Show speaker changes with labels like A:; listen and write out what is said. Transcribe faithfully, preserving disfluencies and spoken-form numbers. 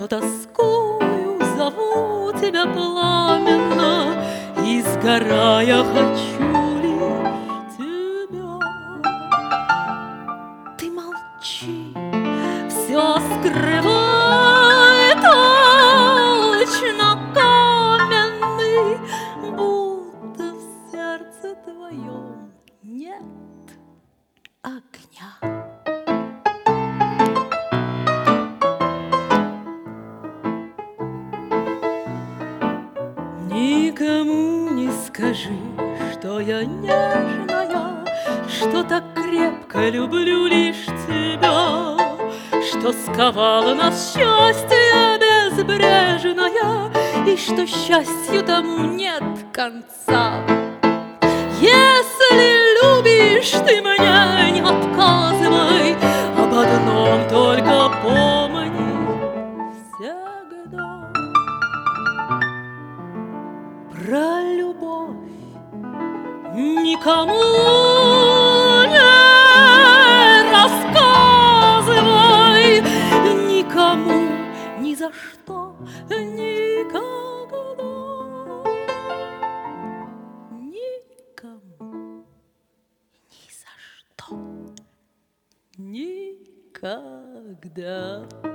A: что тоскую, зову тебя пламенно, и, сгорая, хочу лишь тебя. Ты молчи, все скрывает точно каменный, будто в сердце твоем нет огня. Никому не скажи, что я нежная, что так крепко люблю лишь тебя, что сковало нас счастье безбрежное, и что счастью тому нет конца. Если любишь ты меня, не отказывай, об одном только помни всегда. Про любовь никому не рассказывай, никому ни за что, никогда, никому ни за что, никогда.